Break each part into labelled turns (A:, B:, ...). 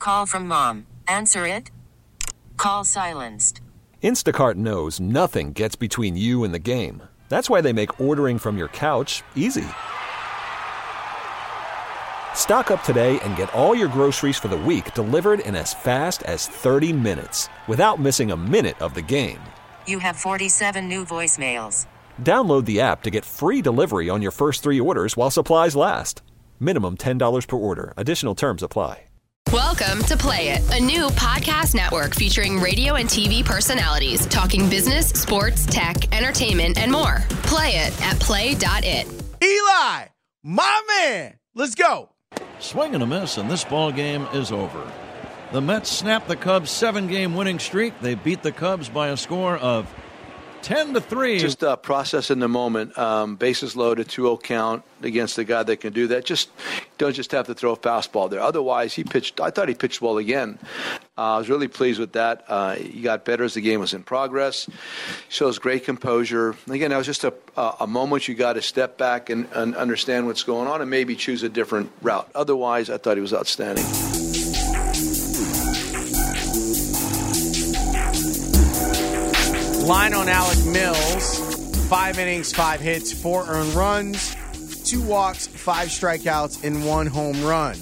A: Call from mom. Answer it. Call silenced.
B: Instacart knows nothing gets between you and the game. That's why they make ordering from your couch easy. Stock up today and get all your groceries for the week delivered in as fast as 30 minutes without missing a minute of the game.
A: You have 47 new voicemails.
B: Download the app to get free delivery on your first 3 orders while supplies last. Minimum $10 per order. Additional terms apply.
C: Welcome to Play It, a new podcast network featuring radio and TV personalities talking business, sports, tech, entertainment, and more. Play it at play.it.
D: Eli, my man, let's go.
E: Swing and a miss, and this ball game is over. The Mets snapped the Cubs' 7-game winning streak. They beat the Cubs by a score of 10-3.
F: Just process in the moment. Bases loaded, 2-0 count against the guy that can do that. Just don't just have to throw a fastball there. Otherwise, he pitched. I thought he pitched well again. I was really pleased with that. He got better as the game was in progress. Shows great composure. Again, that was just a moment you got to step back and understand what's going on and maybe choose a different route. Otherwise, I thought he was outstanding.
D: Line on Alec Mills, 5 innings, 5 hits, 4 earned runs, 2 walks, 5 strikeouts, and 1 home run.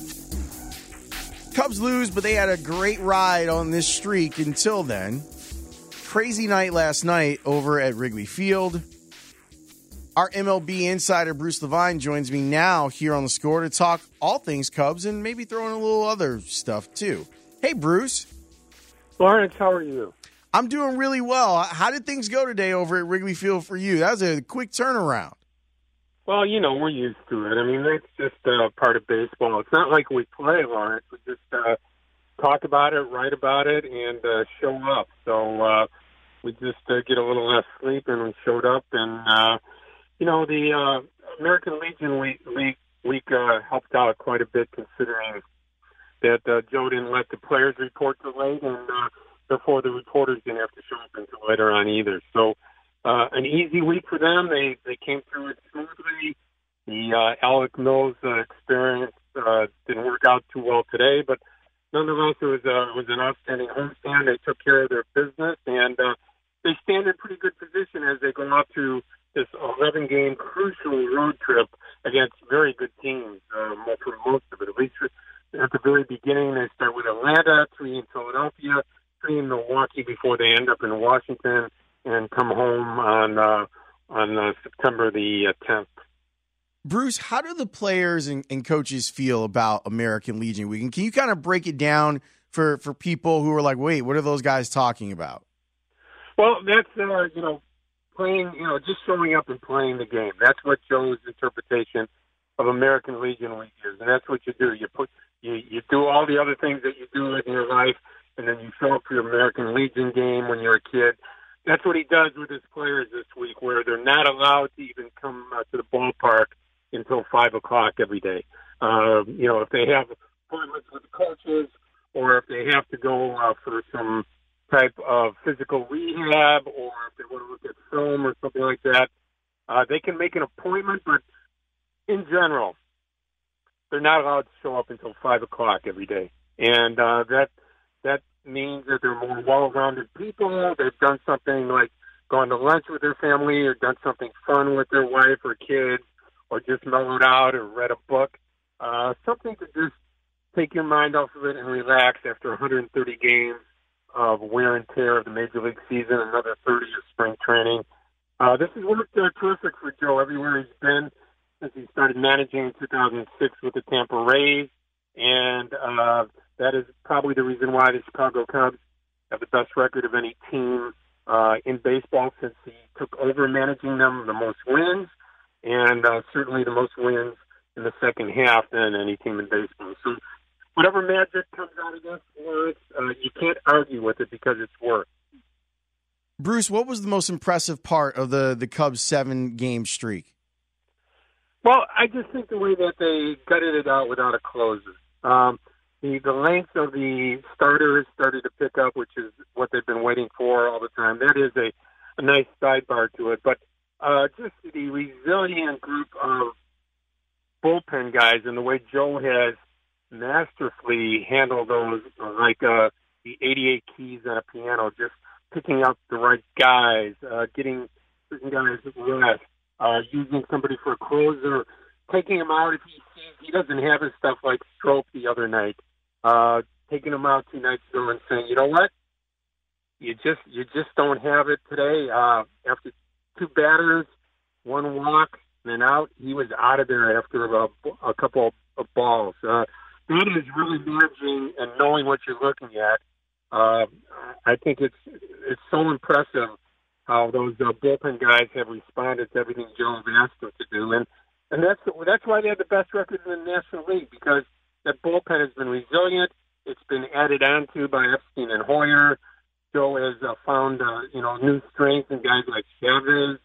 D: Cubs lose, but they had a great ride on this streak until then. Crazy night last night over at Wrigley Field. Our MLB insider, Bruce Levine, joins me now here on The Score to talk all things Cubs and maybe throw in a little other stuff too. Hey, Bruce.
G: Lawrence, how are you?
D: I'm doing really well. How did things go today over at Wrigley Field for you? That was a quick turnaround.
G: Well, you know, we're used to it. I mean, that's just part of baseball. It's not like we play, Lawrence. We just talk about it, write about it, and show up. So we just get a little less sleep, and we showed up. And, you know, the American Legion Week helped out quite a bit, considering that Joe didn't let the players report till late, and therefore the reporters didn't have to show up until later on either. So an easy week for them. They came through it smoothly. The Alec Mills experience didn't work out too well today, but nonetheless it was an outstanding homestand. They took care of their business, and they stand in pretty good position as they go out to this 11-game crucial road trip against very good teams for most of it. At least at the very beginning, they start with Atlanta, 3 in Philadelphia, 3 in Milwaukee before they end up in Washington and come home on September the 10th.
D: Bruce, how do the players and coaches feel about American Legion Week? And can you kind of break it down for people who are like, wait, what are those guys talking about?
G: Well, that's, playing, just showing up and playing the game. That's what Joe's interpretation of American Legion Week is. And that's what you do. You do all the other things that you do in your life, and then you show up for your American Legion game when you're a kid. That's what he does with his players this week, where they're not allowed to even come to the ballpark until 5 o'clock every day. If they have appointments with the coaches, or if they have to go for some type of physical rehab, or if they want to look at film or something like that, they can make an appointment, but in general, they're not allowed to show up until 5 o'clock every day. And that means that they're more well-rounded people. They've done something like gone to lunch with their family, or done something fun with their wife or kids, or just mellowed out or read a book. Something to just take your mind off of it and relax after 130 games of wear and tear of the Major League season, another 30 of spring training. This has worked terrific for Joe everywhere he's been since he started managing in 2006 with the Tampa Rays. And that is probably the reason why the Chicago Cubs have the best record of any team in baseball since he took over managing them, the most wins, and certainly the most wins in the second half than any team in baseball. So whatever magic comes out of this, you can't argue with it because it's worked.
D: Bruce, what was the most impressive part of the Cubs' 7-game streak?
G: Well, I just think the way that they gutted it out without a closer. The length of the starters started to pick up, which is what they've been waiting for all the time. That is a nice sidebar to it. But just the resilient group of bullpen guys and the way Joe has masterfully handle those, like the 88 keys on a piano, just picking out the right guys, getting certain guys rest, using somebody for a closer, taking him out if he sees he doesn't have his stuff, like Strop the other night, taking him out 2 nights ago and saying, you know what, you just don't have it today. After 2 batters, 1 walk, and out, he was out of there after a couple of balls. That is really managing and knowing what you're looking at. I think it's so impressive how those bullpen guys have responded to everything Joe asked them to do, and that's why they have the best record in the National League, because that bullpen has been resilient. It's been added on to by Epstein and Hoyer. Joe has found new strength in guys like Chavez.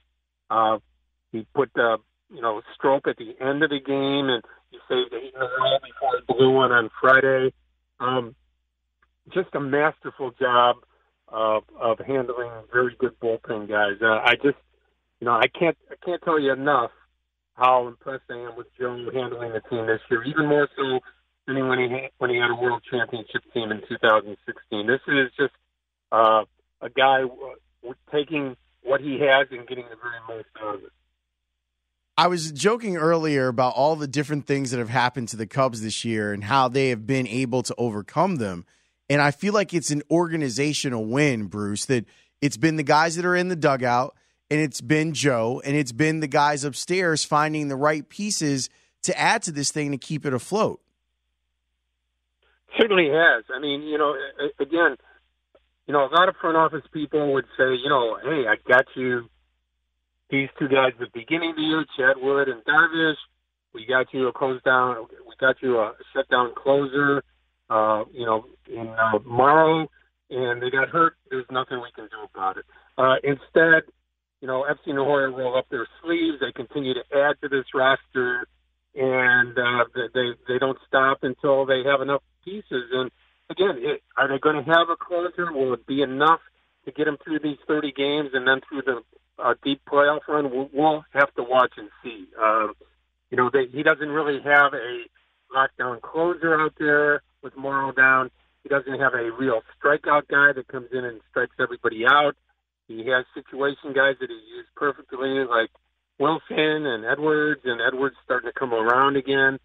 G: He put Strop at the end of the game, and he saved 8 in a row before he blew one on Friday. Just a masterful job of handling very good bullpen guys. I can't tell you enough how impressed I am with Joe handling the team this year, even more so than when he had a World Championship team in 2016. This is just a guy taking what he has and getting the very most out of it.
D: I was joking earlier about all the different things that have happened to the Cubs this year and how they have been able to overcome them. And I feel like it's an organizational win, Bruce, that it's been the guys that are in the dugout, and it's been Joe, and it's been the guys upstairs finding the right pieces to add to this thing to keep it afloat.
G: Certainly has. I mean, again, a lot of front office people would say, hey, I got you these 2 guys at the beginning of the year, Chad Wood and Darvish. We got you a shutdown closer, in Morrow, and they got hurt. There's nothing we can do about it. Instead, Epstein and Hoyer roll up their sleeves. They continue to add to this roster, and they don't stop until they have enough pieces. And again, are they going to have a closer? Will it be enough to get them through these 30 games and then through the deep playoff run? We'll have to watch and see. He doesn't really have a lockdown closer out there with Morrow down. He doesn't have a real strikeout guy that comes in and strikes everybody out. He has situation guys that he used perfectly, like Wilson and Edwards starting to come around again.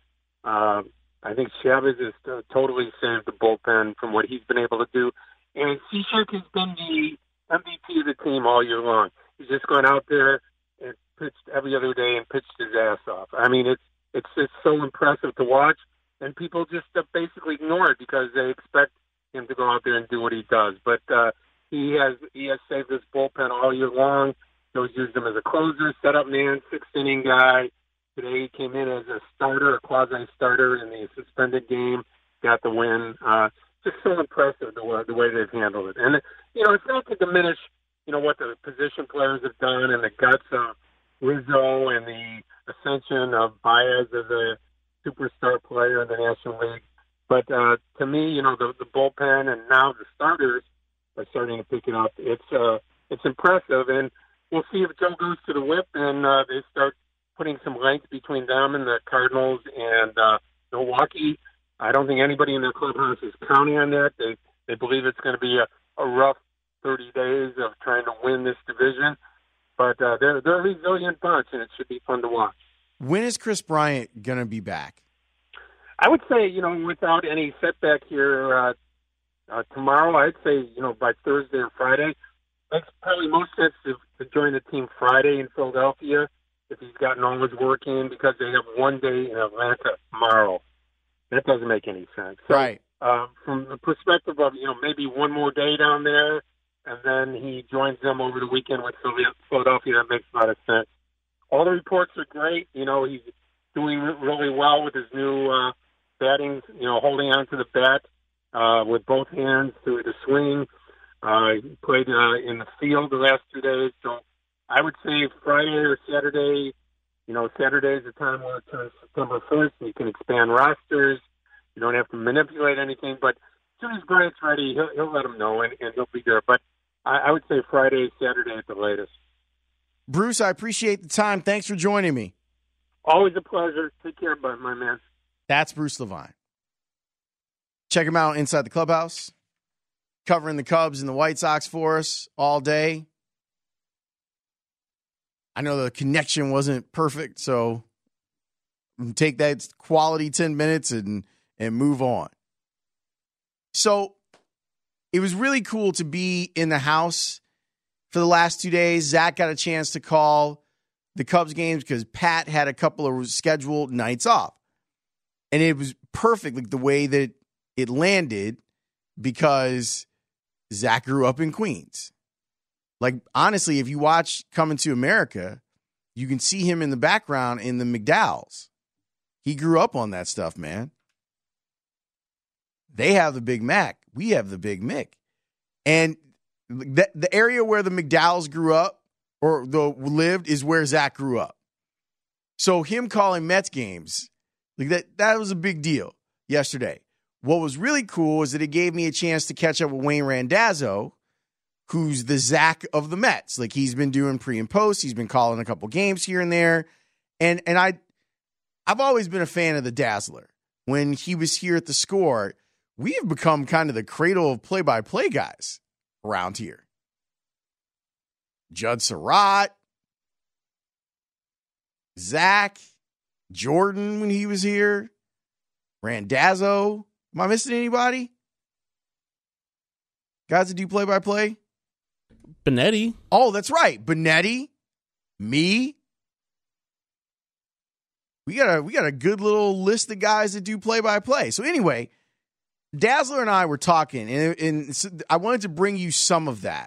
G: I think Chavez has totally saved the bullpen from what he's been able to do. And Cishek has been the MVP of the team all year long. He's just gone out there and pitched every other day and pitched his ass off. I mean, it's just so impressive to watch, and people just basically ignore it because they expect him to go out there and do what he does. But he has saved this bullpen all year long. Joe's used him as a closer, setup man, 6th-inning guy. Today he came in as a starter, a quasi-starter in the suspended game, got the win. Just so impressive the way they've handled it. And, it's not to diminish, what the position players have done and the guts of Rizzo and the ascension of Baez as a superstar player in the National League. But to me, the bullpen and now the starters are starting to pick it up. It's impressive, and we'll see if Joe goes to the whip and they start putting some length between them and the Cardinals and Milwaukee. I don't think anybody in their clubhouse is counting on that. They believe it's going to be a rough 30 days of trying to win this division. But they're a resilient bunch, and it should be fun to watch.
D: When is Chris Bryant going to be back?
G: I would say, without any setback here tomorrow, I'd say, by Thursday or Friday. Makes probably most sense to join the team Friday in Philadelphia if he's gotten all his work in, because they have one day in Atlanta tomorrow. That doesn't make any sense. So,
D: right.
G: From the perspective of, maybe one more day down there, and then he joins them over the weekend with Philadelphia, that makes a lot of sense. All the reports are great. He's doing really well with his new batting, holding on to the bat with both hands through the swing. He played in the field the last 2 days. So I would say Friday or Saturday, Saturday is the time where it turns September 1st. You can expand rosters. You don't have to manipulate anything. But as soon as Bryant's ready, he'll let him know, and he'll be there. But I would say Friday, Saturday at the latest.
D: Bruce, I appreciate the time. Thanks for joining me.
G: Always a pleasure. Take care, bud, my man.
D: That's Bruce Levine. Check him out inside the clubhouse, covering the Cubs and the White Sox for us all day. I know the connection wasn't perfect, so take that quality 10 minutes and move on. So it was really cool to be in the house for the last 2 days. Zach got a chance to call the Cubs games because Pat had a couple of scheduled nights off. And it was perfect, like the way that it landed, because Zach grew up in Queens. Like, honestly, if you watch Coming to America, you can see him in the background in the McDowells. He grew up on that stuff, man. They have the Big Mac. We have the Big Mick. And the area where the McDowells grew up or lived is where Zach grew up. So him calling Mets games, like that was a big deal yesterday. What was really cool is that it gave me a chance to catch up with Wayne Randazzo, who's the Zach of the Mets. Like, he's been doing pre and post. He's been calling a couple games here and there. And I've always been a fan of the Dazzler. When he was here at the Score, we have become kind of the cradle of play-by-play guys around here. Judd Surratt, Zach, Jordan when he was here, Randazzo. Am I missing anybody? Guys that do play-by-play?
H: Benetti.
D: Oh, that's right. Benetti, me. We got a good little list of guys that do play-by-play. So anyway, Dazzler and I were talking, and I wanted to bring you some of that.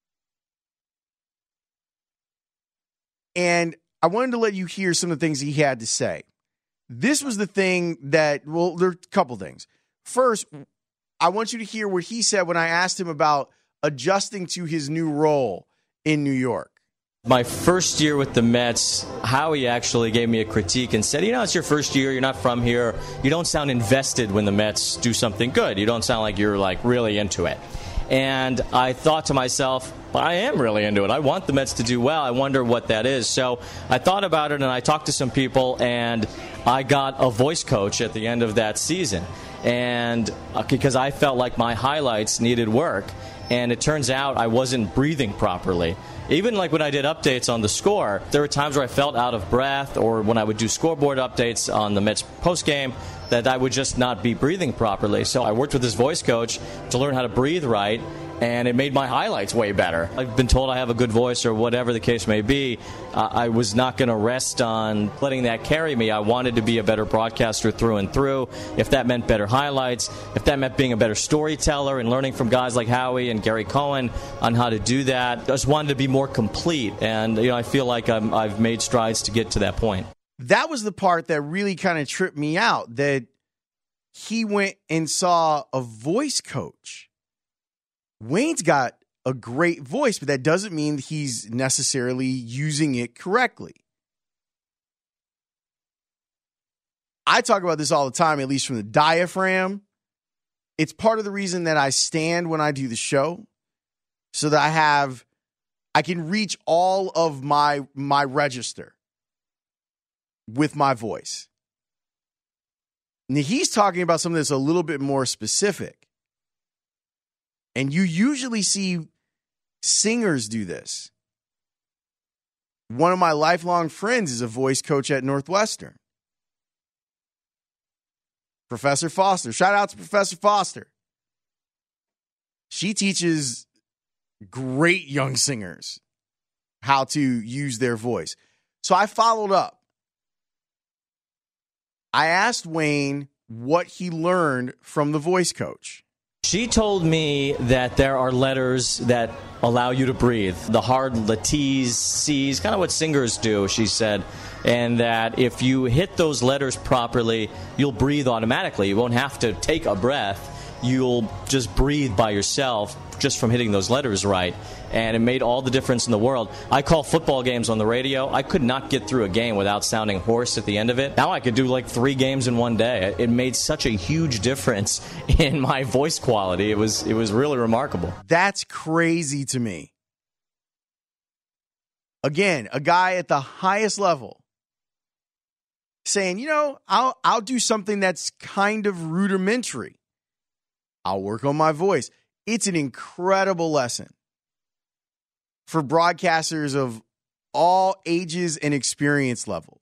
D: And I wanted to let you hear some of the things he had to say. This was the thing that, well, there are a couple things. First, I want you to hear what he said when I asked him about adjusting to his new role in New York.
I: My first year with the Mets, Howie actually gave me a critique and said, it's your first year, you're not from here, you don't sound invested when the Mets do something good. You don't sound like you're really into it. And I thought to myself, but I am really into it. I want the Mets to do well. I wonder what that is. So I thought about it, and I talked to some people, and I got a voice coach at the end of that season. And because I felt like my highlights needed work, and it turns out I wasn't breathing properly. Even like when I did updates on the Score, there were times where I felt out of breath, or when I would do scoreboard updates on the Mets postgame, that I would just not be breathing properly. So I worked with this voice coach to learn how to breathe right, and it made my highlights way better. I've been told I have a good voice or whatever the case may be. I was not going to rest on letting that carry me. I wanted to be a better broadcaster through and through. If that meant better highlights, if that meant being a better storyteller and learning from guys like Howie and Gary Cohen on how to do that, I just wanted to be more complete. And I feel like I've made strides to get to that point.
D: That was the part that really kind of tripped me out, that he went and saw a voice coach. Wayne's got a great voice, but that doesn't mean he's necessarily using it correctly. I talk about this all the time, at least from the diaphragm. It's part of the reason that I stand when I do the show, so that I can reach all of my register with my voice. Now, he's talking about something that's a little bit more specific. And you usually see singers do this. One of my lifelong friends is a voice coach at Northwestern. Professor Foster. Shout out to Professor Foster. She teaches great young singers how to use their voice. So I followed up. I asked Wayne what he learned from the voice coach.
I: She told me that there are letters that allow you to breathe. The T's, C's, kind of what singers do, she said. And that if you hit those letters properly, you'll breathe automatically. You won't have to take a breath. You'll just breathe by yourself just from hitting those letters right. And it made all the difference in the world. I call football games on the radio. I could not get through a game without sounding hoarse at the end of it. Now I could do 3 games in one day. It made such a huge difference in my voice quality. It was really remarkable.
D: That's crazy to me. Again, a guy at the highest level saying, I'll do something that's kind of rudimentary. I'll work on my voice. It's an incredible lesson for broadcasters of all ages and experience levels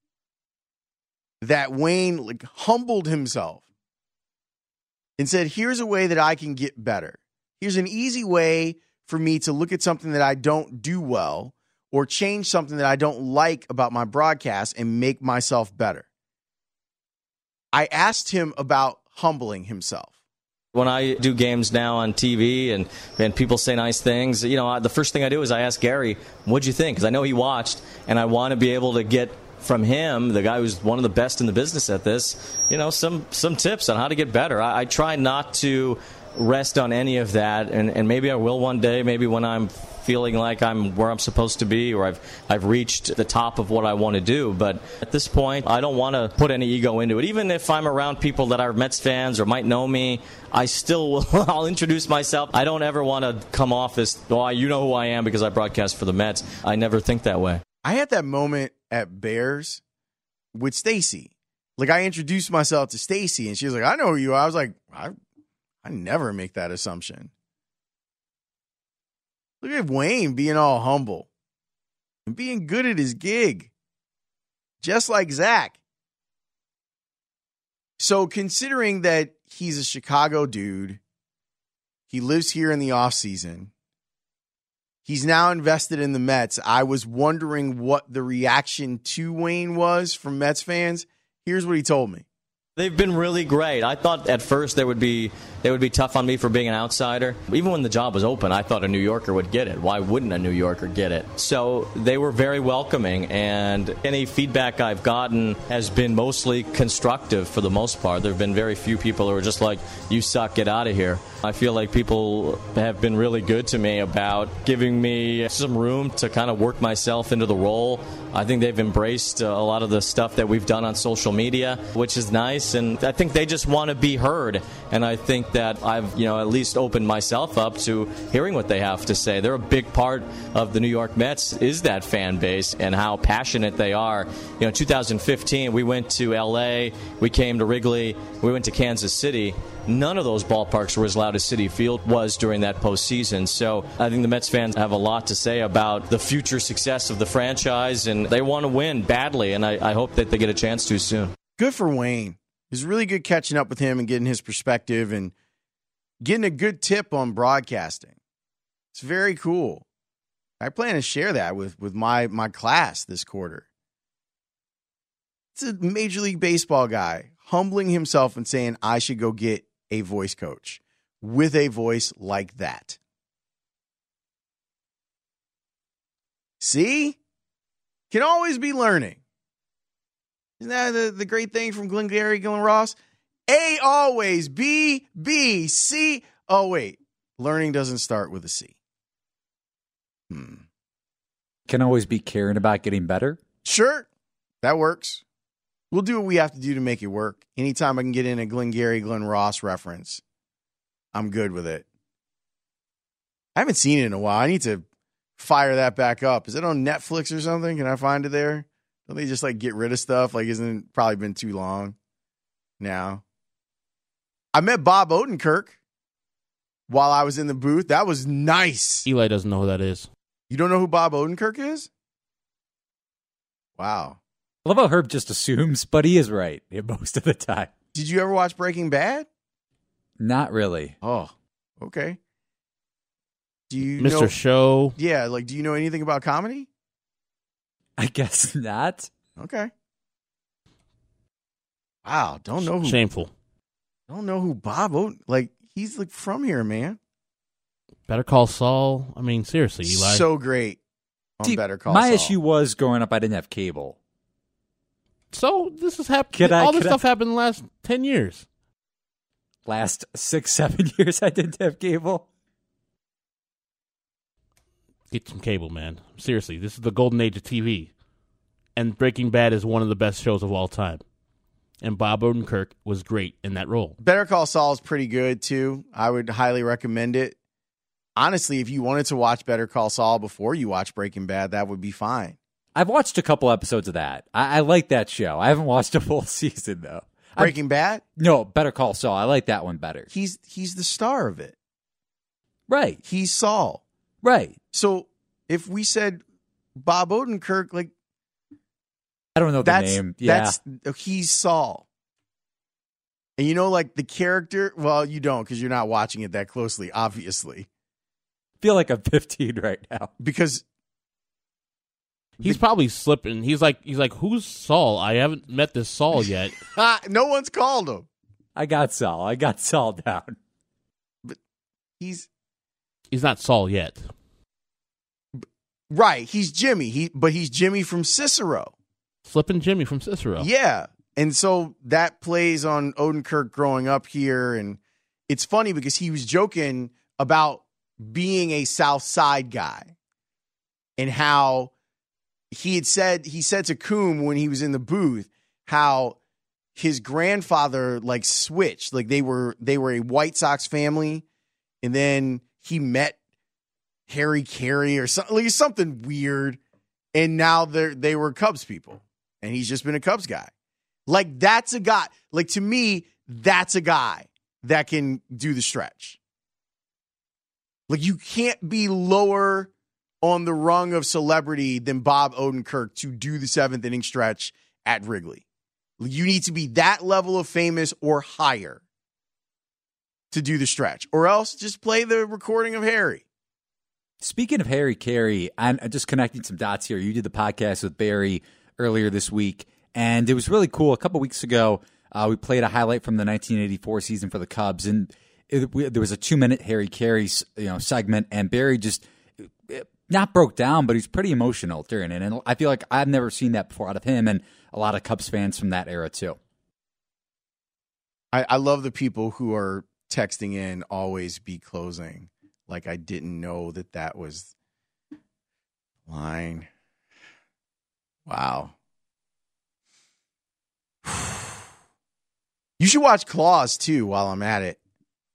D: that Wayne humbled himself and said, here's a way that I can get better. Here's an easy way for me to look at something that I don't do well or change something that I don't like about my broadcast and make myself better. I asked him about humbling himself.
I: When I do games now on TV and people say nice things, the first thing I do is I ask Gary, what'd you think? Because I know he watched, and I want to be able to get from him, the guy who's one of the best in the business at this, some tips on how to get better. I try not to rest on any of that, and maybe I will one day, maybe when I'm feeling like I'm where I'm supposed to be or I've reached the top of what I want to do. But at this point, I don't want to put any ego into it. Even if I'm around people that are Mets fans or might know me, I still will. I'll introduce myself. I don't ever want to come off as, you know who I am because I broadcast for the Mets. I never think that way.
D: I had that moment at Bears with Stacy. I introduced myself to Stacy, and she was like, I know who you are. I was like, I never make that assumption. Look at Wayne being all humble and being good at his gig, just like Zach. So considering that he's a Chicago dude, he lives here in the offseason, he's now invested in the Mets. I was wondering what the reaction to Wayne was from Mets fans. Here's what he told me.
I: They've been really great. I thought at first they would be tough on me for being an outsider. Even when the job was open, I thought a New Yorker would get it. Why wouldn't a New Yorker get it? So they were very welcoming, and any feedback I've gotten has been mostly constructive for the most part. There have been very few people who are just like, you suck, get out of here. I feel like people have been really good to me about giving me some room to kind of work myself into the role. I think they've embraced a lot of the stuff that we've done on social media, which is nice, and I think they just want to be heard. And I think that I've, at least opened myself up to hearing what they have to say. They're a big part of the New York Mets is that fan base and how passionate they are. 2015, we went to L.A., we came to Wrigley, we went to Kansas City. None of those ballparks were as loud as Citi Field was during that postseason. So I think the Mets fans have a lot to say about the future success of the franchise, and they want to win badly, and I hope that they get a chance to soon.
D: Good for Wayne. It was really good catching up with him and getting his perspective and getting a good tip on broadcasting. It's very cool. I plan to share that with my class this quarter. It's a Major League Baseball guy humbling himself and saying, I should go get a voice coach with a voice like that. See? Can always be learning. Isn't that the great thing from Glengarry Glen Ross? A always, B, B, C. Oh, wait. Learning doesn't start with a C.
J: Can always be caring about getting better?
D: Sure. That works. We'll do what we have to do to make it work. Anytime I can get in a Glengarry Glen Ross reference, I'm good with it. I haven't seen it in a while. I need to fire that back up. Is it on Netflix or something? Can I find it there? Don't they just get rid of stuff? Isn't it probably been too long now? I met Bob Odenkirk while I was in the booth. That was nice.
H: Eli doesn't know who that is.
D: You don't know who Bob Odenkirk is? Wow.
J: I love how Herb just assumes, but he is right most of the time.
D: Did you ever watch Breaking Bad?
J: Not really.
D: Oh, okay. Do you
H: Mr.
D: know,
H: Show?
D: Yeah, do you know anything about comedy?
J: I guess not.
D: Okay. Wow, don't know who.
H: Shameful.
D: Don't know who Bob he's from here, man.
H: Better Call Saul. I mean, seriously, Eli.
D: So great on Better Call
J: My
D: Saul.
J: issue was growing up, I didn't have cable.
H: So this has happened. All this stuff happened in the last 10 years.
J: Last 6-7 years, I didn't have cable.
H: Get some cable, man. Seriously, this is the golden age of TV. And Breaking Bad is one of the best shows of all time. And Bob Odenkirk was great in that role.
D: Better Call Saul is pretty good, too. I would highly recommend it. Honestly, if you wanted to watch Better Call Saul before you watch Breaking Bad, that would be fine.
J: I've watched a couple episodes of that. I like that show. I haven't watched a full season, though.
D: Breaking Bad?
J: No, Better Call Saul. I like that one better.
D: He's the star of it.
J: Right.
D: He's Saul.
J: Right.
D: So if we said Bob Odenkirk, like,
J: I don't know the name. Yeah.
D: He's Saul. And you know, like the character, well, you don't because you're not watching it that closely, obviously.
J: I feel like I'm 15 right now.
D: Because
H: he's probably slipping. He's like, who's Saul? I haven't met this Saul yet.
D: No one's called him.
J: I got Saul down.
D: But he's
H: not Saul yet.
D: Right. He's Jimmy. But he's Jimmy from Cicero.
H: Flipping Jimmy from Cicero.
D: Yeah. And so that plays on Odenkirk growing up here. And it's funny because he was joking about being a South Side guy and how he said to Coombe when he was in the booth, how his grandfather like switched, like they were a White Sox family. And then he met Harry Carey or something, like something weird. And now they were Cubs people. And he's just been a Cubs guy. Like, that's a guy. Like, to me, that's a guy that can do the stretch. Like, you can't be lower on the rung of celebrity than Bob Odenkirk to do the 7th inning stretch at Wrigley. You need to be that level of famous or higher to do the stretch. Or else just play the recording of Harry.
J: Speaking of Harry Carey, I'm just connecting some dots here. You did the podcast with Barry earlier this week, and it was really cool. A couple weeks ago, we played a highlight from the 1984 season for the Cubs, and there was a 2-minute Harry Carey segment, and Barry just not broke down, but he's pretty emotional during it, and I feel like I've never seen that before out of him, and a lot of Cubs fans from that era too.
D: I love the people who are texting in, always be closing. Like, I didn't know that was line. Wow. You should watch Claws, too, while I'm at it.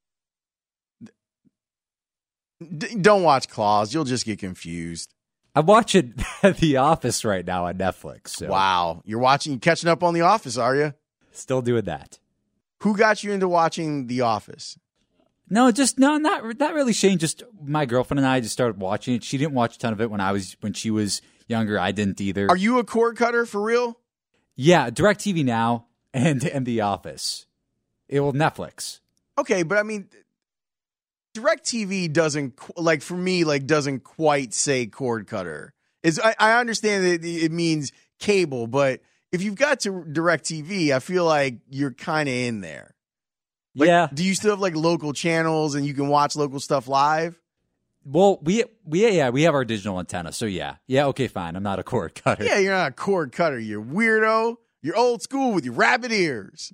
D: Don't watch Claws. You'll just get confused.
J: I'm watching The Office right now on Netflix. So.
D: Wow. You're catching up on The Office, are you?
J: Still doing that.
D: Who got you into watching The Office?
J: No, not really, Shane. Just my girlfriend and I just started watching it. She didn't watch a ton of it when she was younger. I didn't either.
D: Are you a cord cutter for real?
J: Yeah, DirecTV Now and The Office. Netflix.
D: Okay, but I mean, DirecTV doesn't quite say cord cutter. I understand that it means cable, but if you've got to DirecTV, I feel like you're kind of in there. Like,
J: yeah.
D: Do you still have like local channels and you can watch local stuff live?
J: Well, we have our digital antenna, so yeah, okay, fine. I'm not a cord cutter.
D: Yeah, you're not a cord cutter, you weirdo. You're old school with your rabbit ears.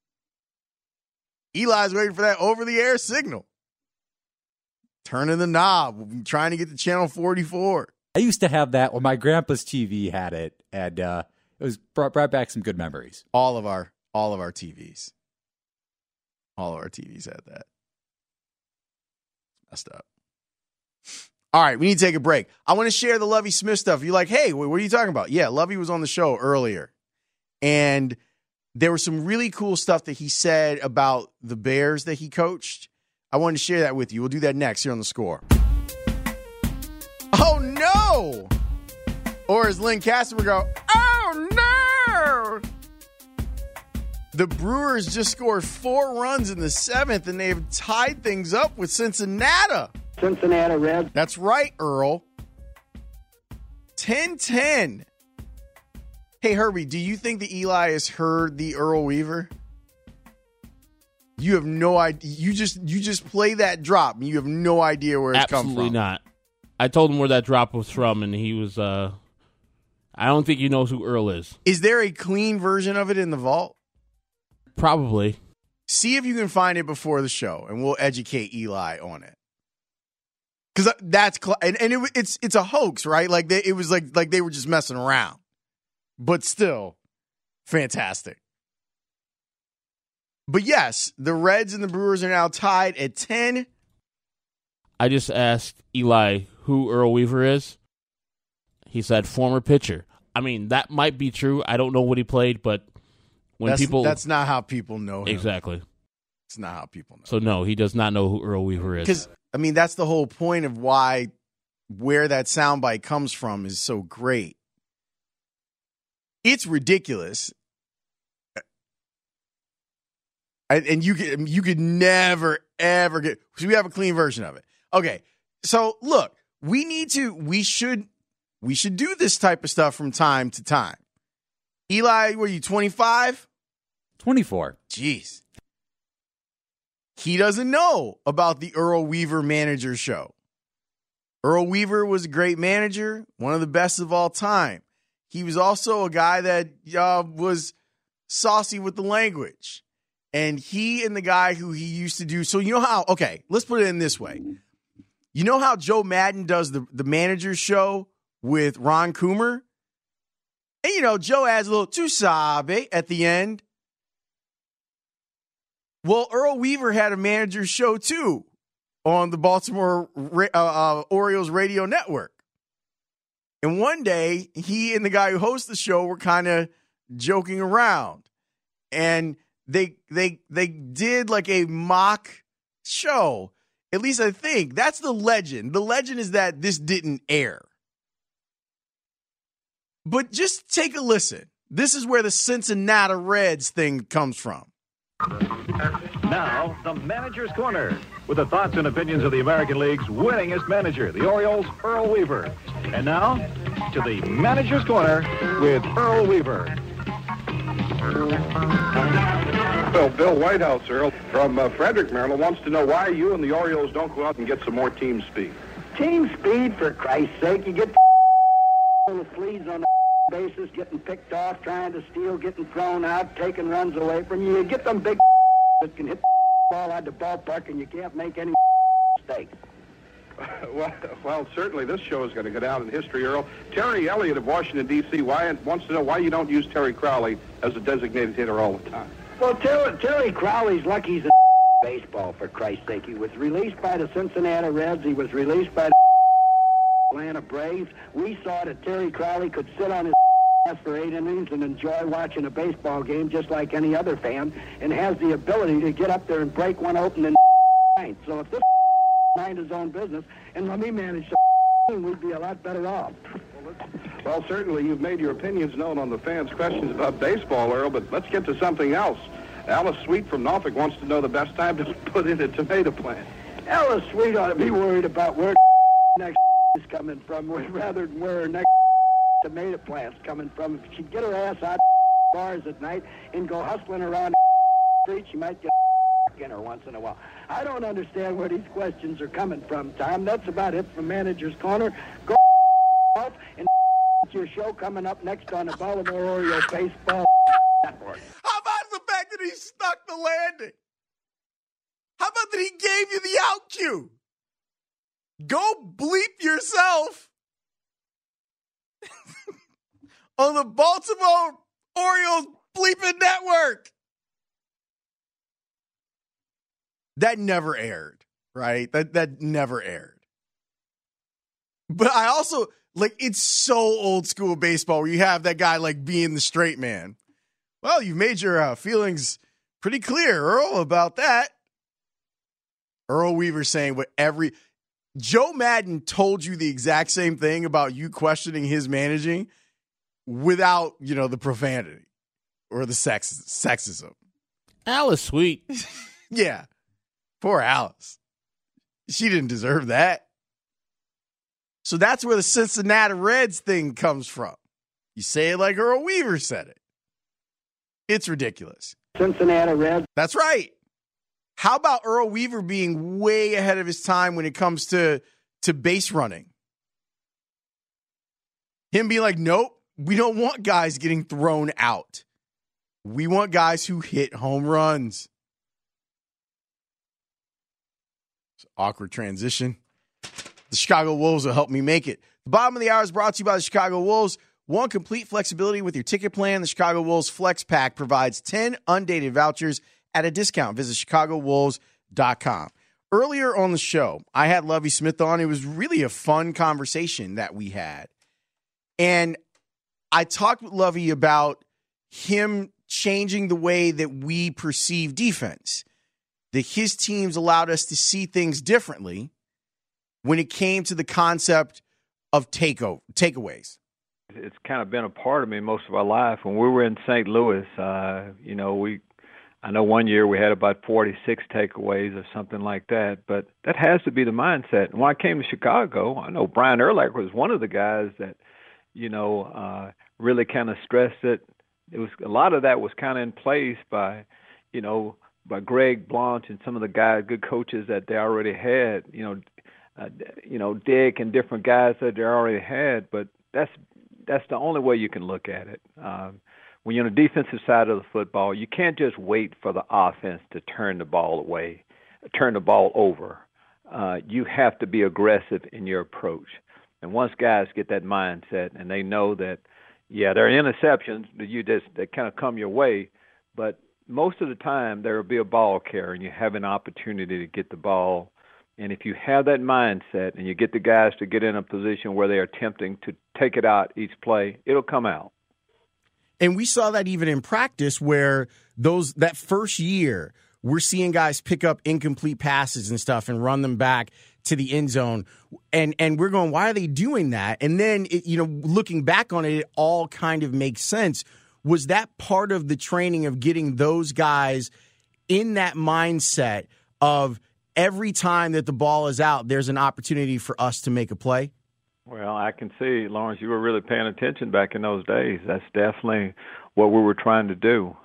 D: Eli's waiting for that over-the-air signal. Turning the knob, trying to get to channel 44.
J: I used to have that when my grandpa's TV had it, and it was brought back some good memories.
D: All of our TVs. All of our TVs had that. Messed up. All right, we need to take a break. I want to share the Lovie Smith stuff. You're like, hey, what are you talking about? Yeah, Lovie was on the show earlier. And there was some really cool stuff that he said about the Bears that he coached. I wanted to share that with you. We'll do that next here on The Score. Oh, no! Or as Lynn Casper would go, oh, no! The Brewers just scored 4 runs in the 7th, and they've tied things up with Cincinnati.
K: Cincinnati Reds.
D: That's right, Earl. 10-10. Hey, Herbie, do you think that Eli has heard the Earl Weaver? You have no idea. You just play that drop, and you have no idea where it's come from.
H: Absolutely not. I told him where that drop was from, and he was, I don't think he knows who Earl is.
D: Is there a clean version of it in the vault?
H: Probably.
D: See if you can find it before the show, and we'll educate Eli on it. Because that's it's a hoax, right? Like it was like they were just messing around, but still fantastic. But yes, the Reds and the Brewers are now tied at 10.
H: I just asked Eli who Earl Weaver is. He said former pitcher. I mean, that might be true. I don't know what he played, but
D: That's not how people know him.
H: Exactly.
D: It's not how people know.
H: So, no, he does not know who Earl Weaver is.
D: Because, I mean, that's the whole point of where that soundbite comes from is so great. It's ridiculous. And you could never, ever get... So we have a clean version of it. Okay, so look, we should do this type of stuff from time to time. Eli, were you 25?
J: 24.
D: Jeez. He doesn't know about the Earl Weaver Manager Show. Earl Weaver was a great manager, one of the best of all time. He was also a guy that was saucy with the language. And he and the guy who he used to do, so you know how, okay, let's put it in this way. You know how Joe Madden does the Manager Show with Ron Coomer? And, Joe adds a little "tu sabe" at the end. Well, Earl Weaver had a Manager Show, too, on the Baltimore Orioles radio network. And one day, he and the guy who hosts the show were kind of joking around. And they did like a mock show. At least I think. That's the legend. The legend is that this didn't air. But just take a listen. This is where the Cincinnati Reds thing comes from.
K: Now, the Manager's Corner, with the thoughts and opinions of the American League's winningest manager, the Orioles' Earl Weaver. And now, to the Manager's Corner with Earl Weaver.
L: Well, Bill Whitehouse, Earl, from Frederick, Maryland, wants to know why you and the Orioles don't go out and get some more team speed.
M: Team speed, for Christ's sake. You get the fleas on the bases, getting picked off, trying to steal, getting thrown out, taking runs away from you. You get them big that can hit the ball out the ballpark, and you can't make any mistakes.
L: Well, certainly this show is going to go down in history, Earl. Terry Elliott of Washington, D.C. wants to know why you don't use Terry Crowley as a designated hitter all the time.
M: Well, Terry Crowley's lucky he's in baseball, for Christ's sake. He was released by the Cincinnati Reds. He was released by the Atlanta Braves. We saw that Terry Crowley could sit on his ass for 8 innings and enjoy watching a baseball game just like any other fan, and has the ability to get up there and break one open in ninth. So if this mind his own business and let me manage the team, we'd be a lot better off.
L: Well, certainly you've made your opinions known on the fans' questions about baseball, Earl, but let's get to something else. Alice Sweet from Norfolk wants to know the best time to put in a tomato plant.
M: Alice Sweet ought to be worried about where next is coming from rather than where her next tomato plant's coming from. If she'd get her ass out bars at night and go hustling around the street, she might get in her once in a while. I don't understand where these questions are coming from, Tom. That's about it from Manager's Corner. Go off and your show coming up next on the Baltimore Orioles Baseball Network.
D: How about the fact that he stuck the landing? How about that he gave you the out cue? Go bleep yourself on the Baltimore Orioles bleeping network. That never aired, right? That never aired. But I also, it's so old school baseball where you have that guy, being the straight man. Well, you've made your feelings pretty clear, Earl, about that. Earl Weaver saying Joe Madden told you the exact same thing about you questioning his managing without, the profanity or the sexism.
H: Alice Sweet.
D: Yeah. Poor Alice. She didn't deserve that. So that's where the Cincinnati Reds thing comes from. You say it like Earl Weaver said it. It's ridiculous.
M: Cincinnati Reds.
D: That's right. How about Earl Weaver being way ahead of his time when it comes to base running? Him being like, nope, we don't want guys getting thrown out. We want guys who hit home runs. Awkward transition. The Chicago Wolves will help me make it. The bottom of the hour is brought to you by the Chicago Wolves. Want complete flexibility with your ticket plan? The Chicago Wolves Flex Pack provides 10 undated vouchers at a discount. Visit ChicagoWolves.com. Earlier on the show, I had Lovie Smith on. It was really a fun conversation that we had. And I talked with Lovie about him changing the way that we perceive defense. That his teams allowed us to see things differently when it came to the concept of takeaways.
N: It's kind of been a part of me most of our life. When we were in St. Louis, I know one year we had about 46 takeaways or something like that, but that has to be the mindset. And when I came to Chicago, I know Brian Urlacher was one of the guys that, really kind of stressed it. It was a lot of that was kind of in place by Greg Blanche and some of the good coaches that they already had, Dick and different guys that they already had. But that's the only way you can look at it. When you're on the defensive side of the football, you can't just wait for the offense to turn the ball over. You have to be aggressive in your approach. And once guys get that mindset and they know that, there are interceptions that kind of come your way, but most of the time there will be a ball carrier and you have an opportunity to get the ball. And if you have that mindset and you get the guys to get in a position where they are attempting to take it out each play, it'll come out.
D: And we saw that even in practice where that first year, we're seeing guys pick up incomplete passes and stuff and run them back to the end zone. And we're going, why are they doing that? And then, looking back on it, it all kind of makes sense. Was that part of the training of getting those guys in that mindset of every time that the ball is out, there's an opportunity for us to make a play?
N: Well, I can see, Lawrence, you were really paying attention back in those days. That's definitely what we were trying to do.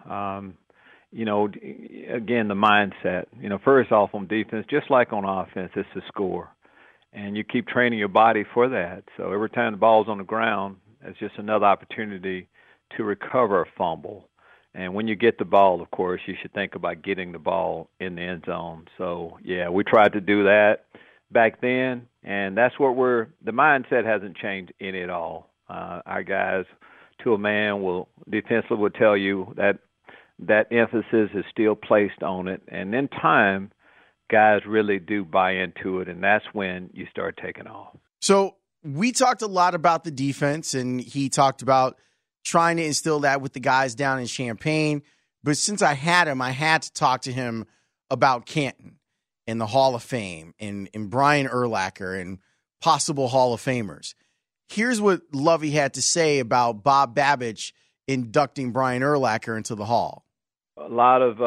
N: Again, the mindset. First off on defense, just like on offense, it's the score. And you keep training your body for that. So every time the ball's on the ground, it's just another opportunity to recover a fumble. And when you get the ball, of course, you should think about getting the ball in the end zone. So, we tried to do that back then, and that's what the mindset hasn't changed any at all. Our guys, to a man, defensively will tell you that emphasis is still placed on it. And in time, guys really do buy into it, and that's when you start taking off.
D: So we talked a lot about the defense, and he talked about trying to instill that with the guys down in Champaign. But since I had him, I had to talk to him about Canton and the Hall of Fame and Brian Urlacher and possible Hall of Famers. Here's what Lovey had to say about Bob Babich inducting Brian Urlacher into the Hall.
N: A lot of,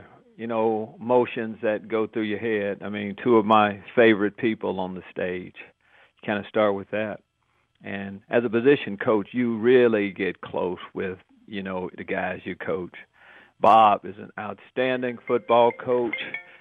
N: motions that go through your head. I mean, two of my favorite people on the stage. Kind of start with that. And as a position coach, you really get close with, the guys you coach. Bob is an outstanding football coach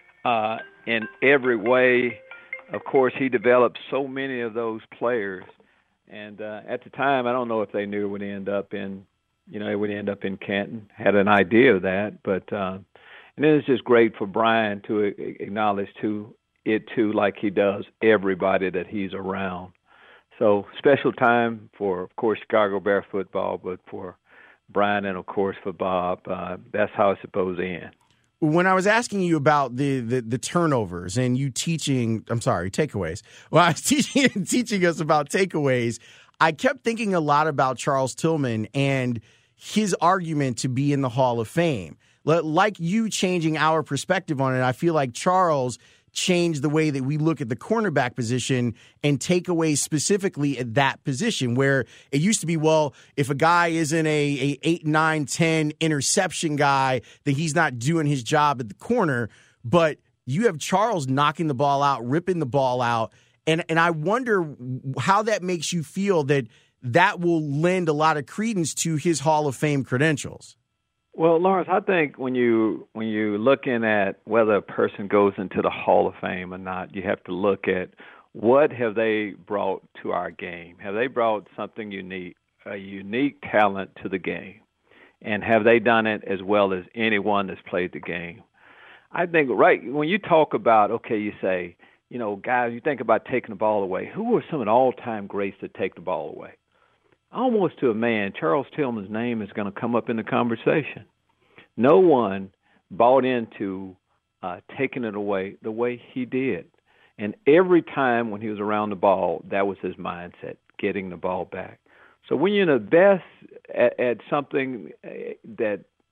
N: in every way. Of course, he developed so many of those players. And at the time, I don't know if they knew it would end up in, it would end up in Canton. Had an idea of that. But and then it's just great for Brian to acknowledge it too, like he does everybody that he's around. So special time for, of course, Chicago Bear football, but for Brian and, of course, for Bob, that's how it's supposed to end.
D: When I was asking you about the turnovers and you takeaways. Well, I was teaching us about takeaways. I kept thinking a lot about Charles Tillman and his argument to be in the Hall of Fame. Like you changing our perspective on it, I feel like Charles changed the way that we look at the cornerback position and takeaways specifically at that position, where it used to be, well, if a guy isn't a 8, 9, 10 interception guy, then he's not doing his job at the corner. But you have Charles knocking the ball out, ripping the ball out, and I wonder how that makes you feel that will lend a lot of credence to his Hall of Fame credentials.
N: Well, Lawrence, I think when you're looking at whether a person goes into the Hall of Fame or not, you have to look at what have they brought to our game. Have they brought something unique, a unique talent to the game? And have they done it as well as anyone that's played the game? I think, right, when you talk about, you say, guys, you think about taking the ball away. Who are some of the all-time greats that take the ball away? Almost to a man, Charles Tillman's name is going to come up in the conversation. No one bought into taking it away the way he did. And every time when he was around the ball, that was his mindset, getting the ball back. So when you're the best at something that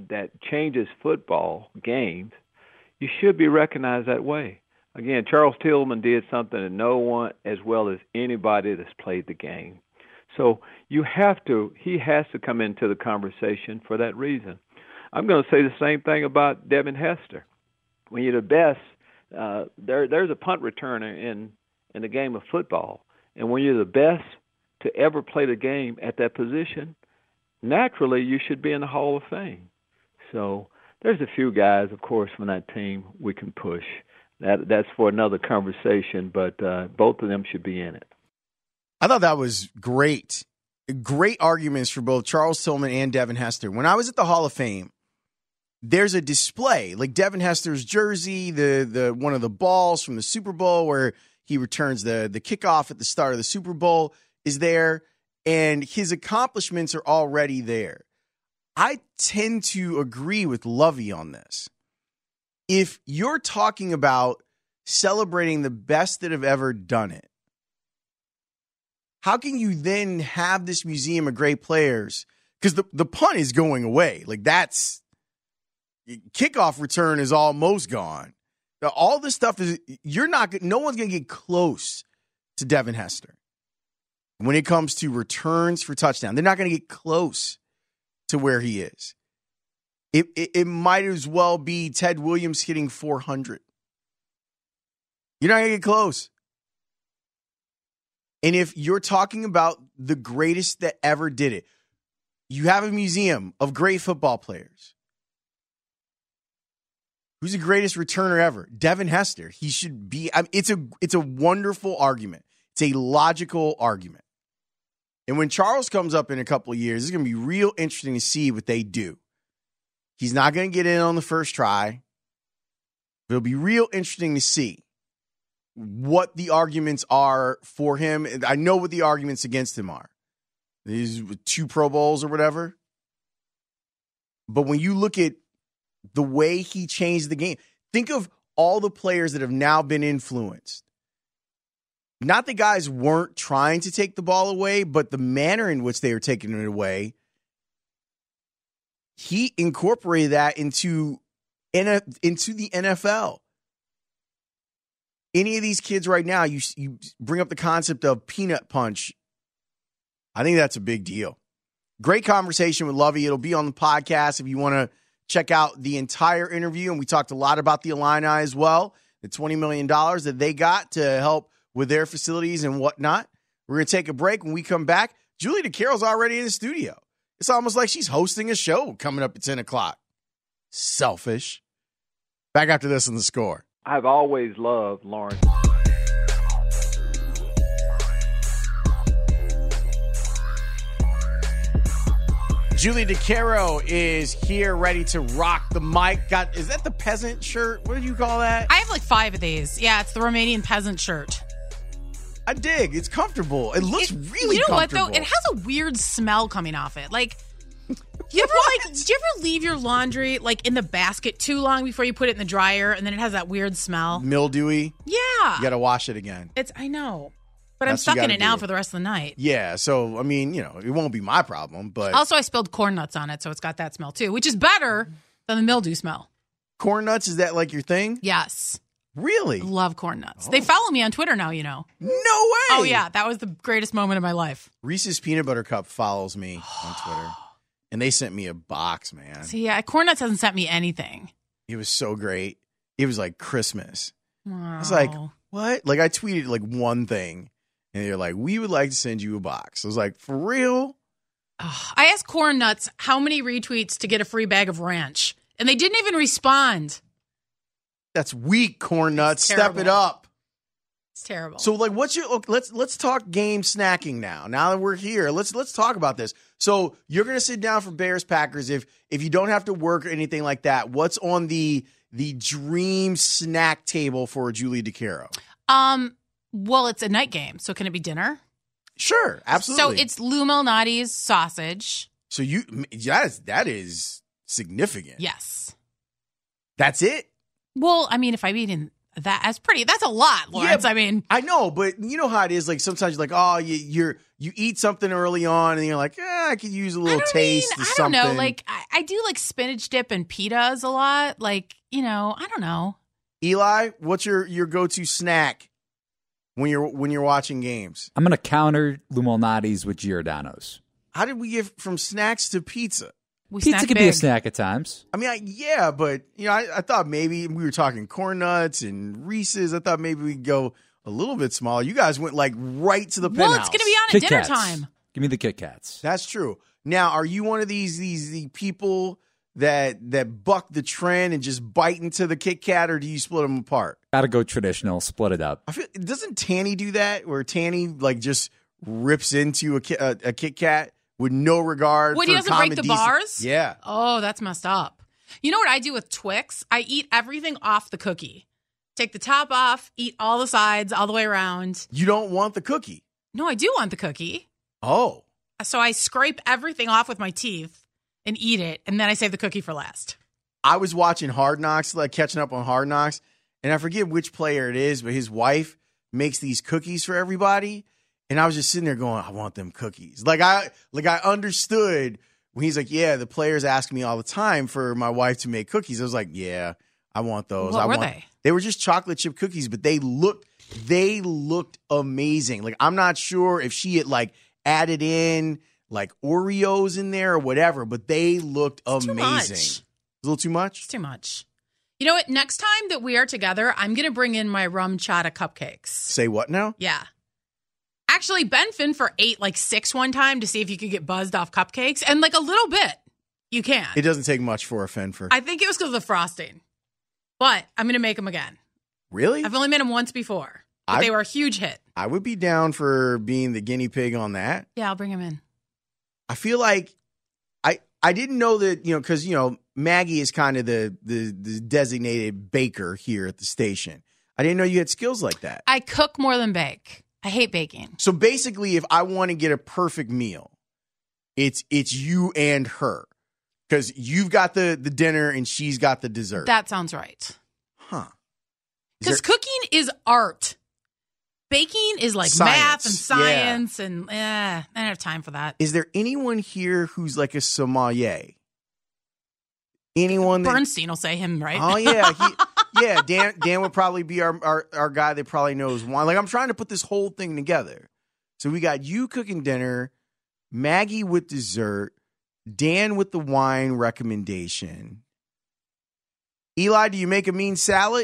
N: that changes football games, you should be recognized that way. Again, Charles Tillman did something that no one, as well as anybody that's played the game. So he has to come into the conversation for that reason. I'm going to say the same thing about Devin Hester. When you're the best, there's a punt returner in the game of football. And when you're the best to ever play the game at that position, naturally you should be in the Hall of Fame. So there's a few guys, of course, from that team we can push. That's for another conversation, but both of them should be in it.
D: I thought that was great. Great arguments for both Charles Tillman and Devin Hester. When I was at the Hall of Fame, there's a display, like Devin Hester's jersey, the one of the balls from the Super Bowl where he returns the kickoff at the start of the Super Bowl is there, and his accomplishments are already there. I tend to agree with Lovey on this. If you're talking about celebrating the best that have ever done it, how can you then have this museum of great players? Because the punt is going away. Like that's kickoff return is almost gone. Now, all this stuff is no one's going to get close to Devin Hester. When it comes to returns for touchdown, they're not going to get close to where he is. It might as well be Ted Williams hitting 400. You're not going to get close. And if you're talking about the greatest that ever did it, you have a museum of great football players. Who's the greatest returner ever? Devin Hester. He should be. It's a wonderful argument. It's a logical argument. And when Charles comes up in a couple of years, it's going to be real interesting to see what they do. He's not going to get in on the first try. But it'll be real interesting to see what the arguments are for him. I know what the arguments against him are. These 2 Pro Bowls or whatever. But when you look at the way he changed the game, think of all the players that have now been influenced. Not the guys weren't trying to take the ball away, but the manner in which they were taking it away. He incorporated that into the NFL. Any of these kids right now, you bring up the concept of peanut punch. I think that's a big deal. Great conversation with Lovey. It'll be on the podcast if you want to check out the entire interview. And we talked a lot about the Illini as well, the $20 million that they got to help with their facilities and whatnot. We're going to take a break. When we come back, Julie DeCarroll's already in the studio. It's almost like she's hosting a show coming up at 10 o'clock. Selfish. Back after this on The Score.
N: I've always loved Lawrence.
D: Julie DeCarro is here ready to rock the mic. Is that the peasant shirt? What did you call that?
O: I have like 5 of these. Yeah, it's the Romanian peasant shirt.
D: I dig. It's comfortable. It looks really
O: comfortable.
D: What, though?
O: It has a weird smell coming off it. Like, do you ever leave your laundry like in the basket too long before you put it in the dryer and then it has that weird smell?
D: Mildewy?
O: Yeah.
D: You got to wash it again.
O: I know. But I'm stuck in it now for the rest of the night.
D: Yeah, so, I mean, it won't be my problem, but...
O: Also, I spilled corn nuts on it, so it's got that smell, too, which is better than the mildew smell.
D: Corn nuts, is that like your thing?
O: Yes.
D: Really?
O: I love corn nuts. Oh. They follow me on Twitter now, you know.
D: No way!
O: Oh, yeah, that was the greatest moment of my life.
D: Reese's Peanut Butter Cup follows me on Twitter, and they sent me a box, man.
O: See, yeah, Corn Nuts hasn't sent me anything.
D: It was so great. It was like Christmas.
O: Wow.
D: I was like, what? Like, I tweeted like one thing. And they're like, we would like to send you a box. I was like, for real?
O: I asked Corn Nuts how many retweets to get a free bag of ranch. And they didn't even respond.
D: That's weak, Corn Nuts. Step it up.
O: It's terrible.
D: So, like, let's talk game snacking now. Now that we're here, let's talk about this. So you're gonna sit down for Bears Packers if you don't have to work or anything like that. What's on the dream snack table for Julie DeCarro?
O: Well, it's a night game, so can it be dinner?
D: Sure, absolutely.
O: So it's Lou Malnati's sausage.
D: So that is significant.
O: Yes.
D: That's it?
O: Well, I mean, if I'm eating That's a lot, Lawrence. I mean,
D: I know, but you know how it is. Like sometimes you're like, oh, you eat something early on, and you're like, I could use a little taste of something.
O: I don't know. Like I do like spinach dip and pitas a lot. Like, I don't know.
D: Eli, what's your go-to snack when you're watching games?
J: I'm going to counter Lou Malnati's with Giordano's.
D: How did we get from snacks to pizza?
J: Pizza could be a snack at times.
D: I mean, but I thought maybe we were talking Corn Nuts and Reese's. I thought maybe we'd go a little bit smaller. You guys went like right to the penthouse.
O: Well, it's going to be on at
J: Kit
O: dinner
J: Kats.
O: time.
J: Give me the Kit Kats.
D: That's true. Now, are you one of these people that buck the trend and just bite into the Kit Kat, or do you split them apart?
J: Gotta go traditional, split it up.
D: Doesn't Tanny do that, where Tanny like just rips into a Kit Kat with no regard?
O: Wait, he doesn't break the bars?
D: Yeah.
O: Oh, that's messed up. You know what I do with Twix? I eat everything off the cookie. Take the top off, eat all the sides all the way around.
D: You don't want the cookie?
O: No, I do want the cookie.
D: Oh.
O: So I scrape everything off with my teeth and eat it, and then I save the cookie for last.
D: I was watching Hard Knocks, like catching up on Hard Knocks, and I forget which player it is, but his wife makes these cookies for everybody, and I was just sitting there going, I want them cookies. Like I understood when he's like, yeah, the players ask me all the time for my wife to make cookies. I was like, yeah, I want those.
O: What were they?
D: They were just chocolate chip cookies, but they looked amazing. Like I'm not sure if she had like added in like Oreos in there or whatever, but they looked amazing.
O: Much.
D: A little too much?
O: It's too much. You know what? Next time that we are together, I'm going to bring in my rum chata cupcakes.
D: Say what now?
O: Yeah. Actually, Ben Finfer ate like 6 one time to see if you could get buzzed off cupcakes, and like a little bit, you can.
D: It doesn't take much for a Finfer.
O: I think it was because of the frosting, but I'm going to make them again.
D: Really?
O: I've only made them once before, but they were a huge hit.
D: I would be down for being the guinea pig on that.
O: Yeah, I'll bring him in.
D: I feel like I didn't know that, because, Maggie is kind of the designated baker here at the station. I didn't know you had skills like that.
O: I cook more than bake. I hate baking.
D: So basically, if I want to get a perfect meal, it's you and her. Because you've got the dinner and she's got the dessert.
O: That sounds right.
D: Huh.
O: Because cooking is art. Baking is like math and science, and I don't have time for that.
D: Is there anyone here who's like a sommelier? Anyone?
O: Bernstein will say him, right?
D: Oh, yeah. Dan would probably be our guy that probably knows wine. Like, I'm trying to put this whole thing together. So we got you cooking dinner, Maggie with dessert, Dan with the wine recommendation. Eli, do you make a mean salad?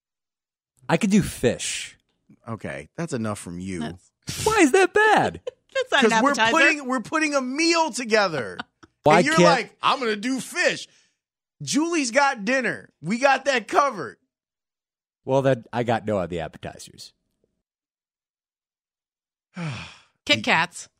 J: I could do fish.
D: Okay, that's enough from you.
J: Why is that bad?
O: That's not an appetizer.
D: Because we're putting a meal together.
J: Why
D: and you're
J: can't...
D: like, I'm going to do fish. Julie's got dinner. We got that covered.
J: Well, then I got no of the appetizers.
O: Kit Kats.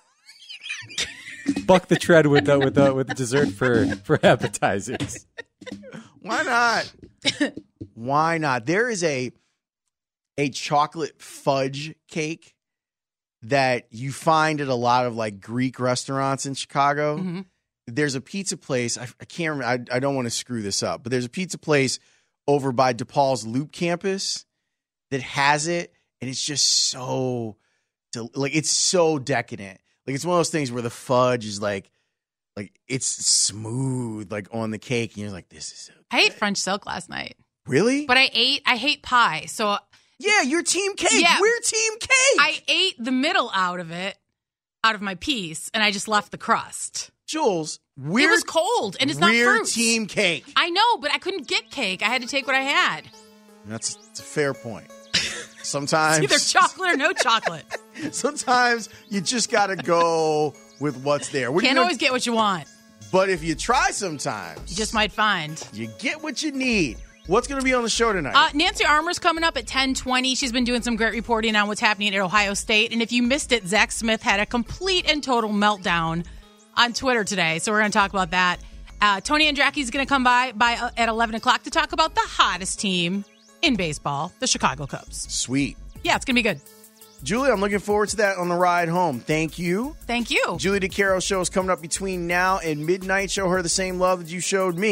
J: Buck the tread with the dessert for appetizers.
D: Why not? Why not? There is a chocolate fudge cake that you find at a lot of like Greek restaurants in Chicago.
O: Mm-hmm.
D: There's a pizza place. I can't remember. I don't want to screw this up, but there's a pizza place over by DePaul's Loop campus that has it, and it's just so it's so decadent. Like it's one of those things where the fudge is like it's smooth, like on the cake, and you're like, this is so good.
O: I ate French silk last night.
D: Really?
O: But I hate pie. So
D: yeah, you're team cake.
O: Yeah,
D: we're team cake.
O: I ate the middle out of my piece, and I just left the crust.
D: Jules,
O: it was cold, and it's not fruit.
D: We're team cake.
O: I know, but I couldn't get cake. I had to take what I had.
D: That's a fair point. Sometimes
O: it's either chocolate or no chocolate.
D: Sometimes you just got to go with what's there.
O: Can't always get what you want.
D: But if you try sometimes,
O: you just might find.
D: You get what you need. What's going to be on the show tonight?
O: Nancy Armour's coming up at 10:20. She's been doing some great reporting on what's happening at Ohio State. And if you missed it, Zach Smith had a complete and total meltdown on Twitter today. So we're going to talk about that. Tony Andracki's going to come by at 11 o'clock to talk about the hottest team in baseball, the Chicago Cubs.
D: Sweet.
O: Yeah, it's going to be good.
D: Julie, I'm looking forward to that on the ride home. Thank you.
O: Thank you.
D: Julie DeCaro show is coming up between now and midnight. Show her the same love that you showed me.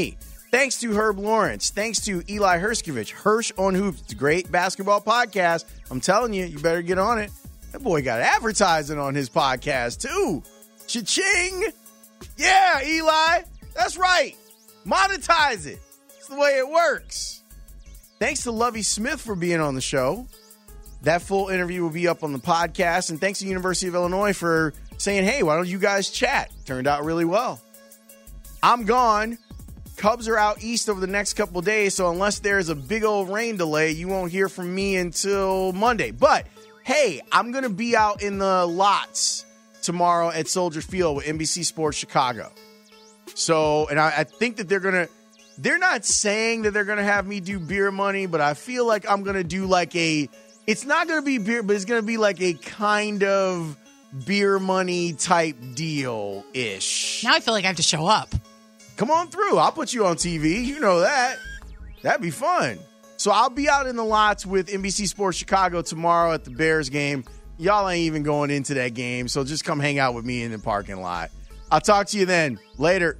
D: Thanks to Herb Lawrence. Thanks to Eli Herskovich. Hirsch on Hoops. It's a great basketball podcast. I'm telling you, you better get on it. That boy got advertising on his podcast, too. Cha-ching. Yeah, Eli. That's right. Monetize it. It's the way it works. Thanks to Lovie Smith for being on the show. That full interview will be up on the podcast. And thanks to University of Illinois for saying, hey, why don't you guys chat? Turned out really well. I'm gone. Cubs are out east over the next couple of days, so unless there's a big old rain delay, you won't hear from me until Monday. But, hey, I'm going to be out in the lots tomorrow at Soldier Field with NBC Sports Chicago. So, and I think that they're not saying that they're going to have me do beer money, but I feel like I'm going to do like it's not going to be beer, but it's going to be like a kind of beer money type deal-ish.
O: Now I feel like I have to show up.
D: Come on through. I'll put you on TV. You know that. That'd be fun. So I'll be out in the lots with NBC Sports Chicago tomorrow at the Bears game. Y'all ain't even going into that game, so just come hang out with me in the parking lot. I'll talk to you then. Later.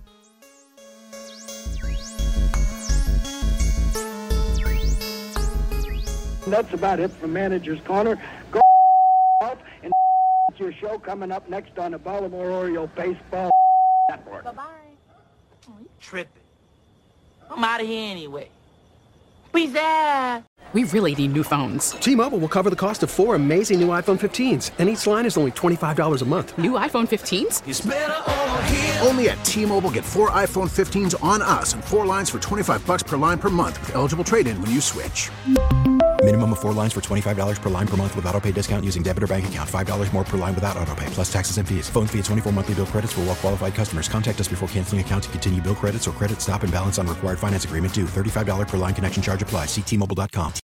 M: That's about it from Manager's Corner. Go off and your show coming up next on the Baltimore Oriole Baseball Network.
P: Bye-bye. Oh, you tripping. I'm out of here anyway. Peace out.
Q: We really need new phones.
R: T-Mobile will cover the cost of 4 amazing new iPhone 15s, and each line is only $25 a month.
Q: New iPhone 15s?
R: It's better over here.
S: Only at T-Mobile, get 4 iPhone 15s on us and 4 lines for $25 per line per month with eligible trade-in when you switch.
T: Minimum of 4 lines for $25 per line per month with autopay discount using debit or bank account. $5 more per line without autopay, plus taxes and fees. Phone fee at 24 monthly bill credits for well-qualified customers. Contact us before canceling account to continue bill credits or credit stop and balance on required finance agreement due. $35 per line connection charge applies. See T-Mobile.com.